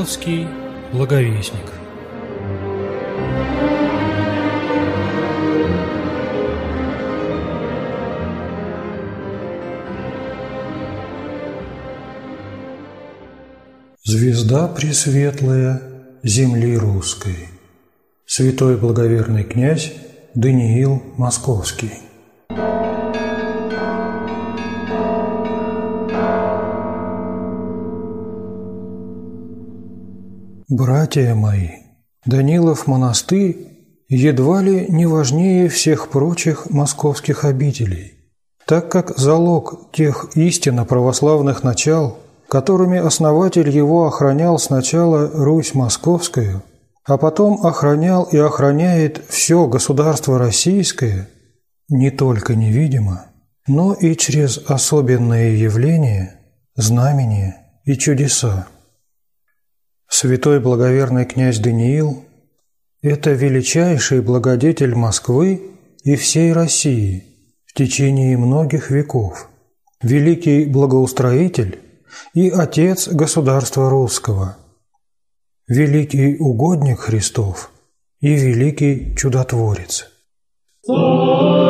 Даниловский благовестник. Звезда пресветлая земли русской, святой благоверный князь Даниил Московский. Братья мои, Данилов монастырь едва ли не важнее всех прочих московских обителей, так как залог тех истинно православных начал, которыми основатель его охранял сначала Русь Московскую, а потом охранял и охраняет все государство российское, не только невидимо, но и через особенные явления, знамения и чудеса. Святой благоверный князь Даниил – это величайший благодетель Москвы и всей России в течение многих веков, великий благоустроитель и отец государства русского, великий угодник Христов и великий чудотворец.